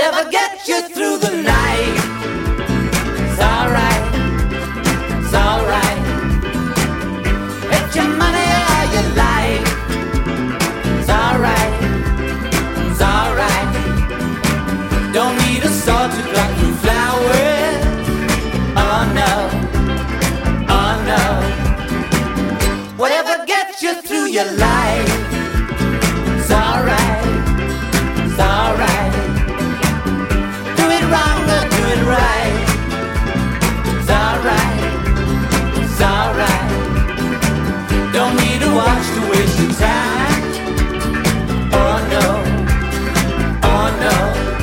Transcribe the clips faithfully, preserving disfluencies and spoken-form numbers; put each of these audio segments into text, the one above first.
Whatever gets you through the night. It's alright, it's alright. It's your money or your life. It's alright, it's alright. Don't need a sword to cut through flowers. Oh no, oh no. Whatever gets you through your life. It's alright, it's alright. Do it wrong or do it right. It's alright, it's alright. Don't need to watch to waste your time. Oh no, oh no.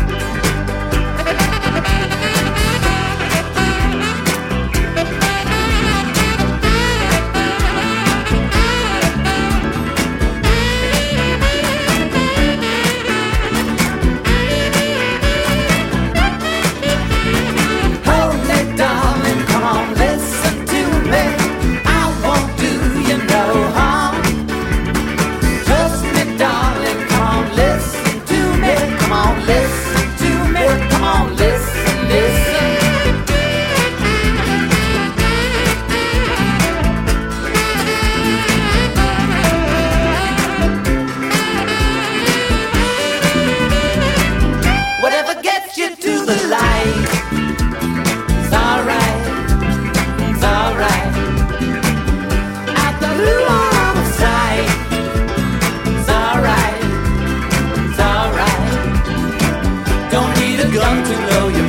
Hold me, darling, come on, listen to me. I won't do you no harm. Trust me, darling, come on, listen to me. Come on, listen to me. Come on, listen, listen. Whatever gets you to the light. It's alright, it's alright. At the blue line of sight. It's alright, it's alright. Don't need a gun to know you're